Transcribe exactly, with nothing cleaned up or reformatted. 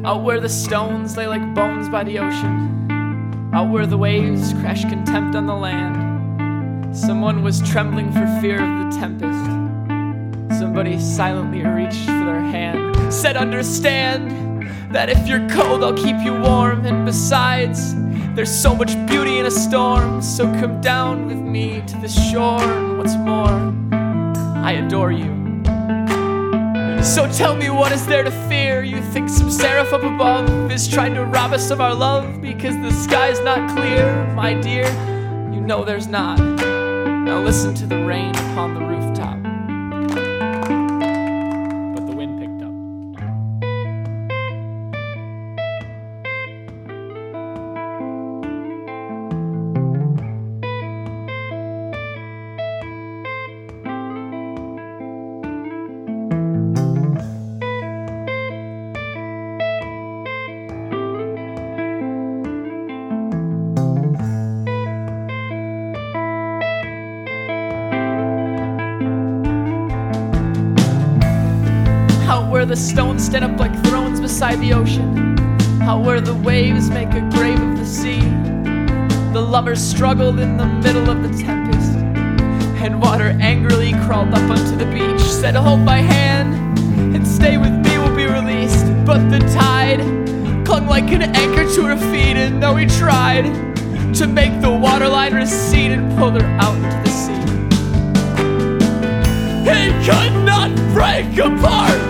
Out where the stones lay like bones by the ocean, out where the waves crash contempt on the land, someone was trembling for fear of the tempest. Somebody silently reached for their hand, said, "Understand that if you're cold, I'll keep you warm. And besides, there's so much beauty in a storm. So come down with me to the shore. And what's more, I adore you. So tell me, what is there to fear? You think some seraph up above is trying to rob us of our love because the sky's not clear? My dear, you know there's not. Now listen to the rain upon the rooftop." But the wind picked up. Out where the stones stand up like thrones beside the ocean, out where the waves make a grave of the sea, the lovers struggled in the middle of the tempest, and water angrily crawled up onto the beach, said, "Hold my hand and stay with me, we'll be released." But the tide clung like an anchor to her feet, and though he tried to make the waterline recede and pull her out into the sea, he could not break apart